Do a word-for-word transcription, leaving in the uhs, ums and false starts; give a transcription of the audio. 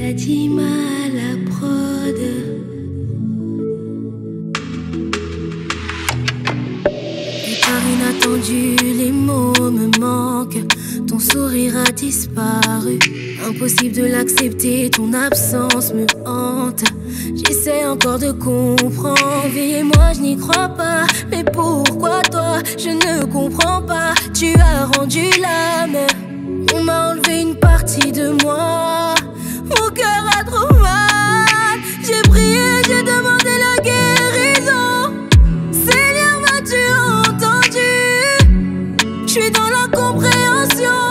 Kadima la prod. Départ inattendu, les mots me manquent. Ton sourire a disparu. Impossible de l'accepter, ton absence me hante. J'essaie encore de comprendre. Vie et moi, je n'y crois pas. Mais pourquoi toi, je ne comprends pas. Tu as rendu l'âme. On m'a enlevé une partie de moi. Mon cœur a trop mal. J'ai prié, j'ai demandé la guérison. Seigneur, m'as-tu entendu? Je suis dans l'incompréhension.